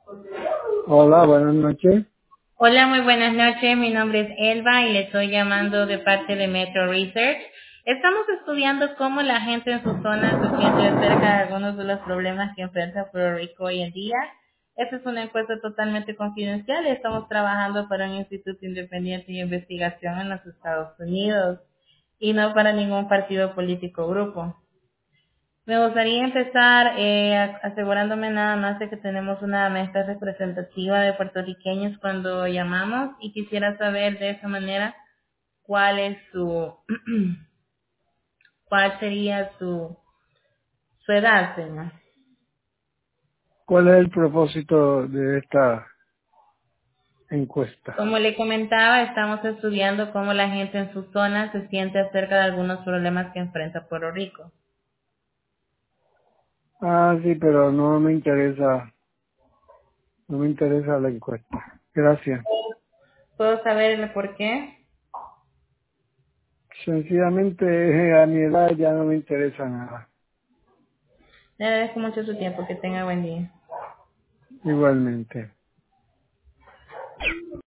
Hola, buenas noches. Hola, muy buenas noches. Mi nombre es Elba y le estoy llamando de parte de Metro Research. Estamos estudiando cómo la gente en su zona se siente acerca de algunos de los problemas que enfrenta Puerto Rico hoy en día. Esta es una encuesta totalmente confidencial y estamos trabajando para un instituto independiente de investigación en los Estados Unidos y no para ningún partido político o grupo. Me gustaría empezar asegurándome nada más de que tenemos una mezcla representativa de puertorriqueños cuando llamamos y quisiera saber de esa manera cuál es su, cuál sería su edad, señor. ¿Cuál es el propósito de esta encuesta? Como le comentaba, estamos estudiando cómo la gente en su zona se siente acerca de algunos problemas que enfrenta Puerto Rico. Ah, sí, pero no me interesa la encuesta. Gracias. ¿Puedo saber el por qué? Sencillamente, a mi edad ya no me interesa nada. Le agradezco mucho su tiempo. Que tenga buen día. Igualmente.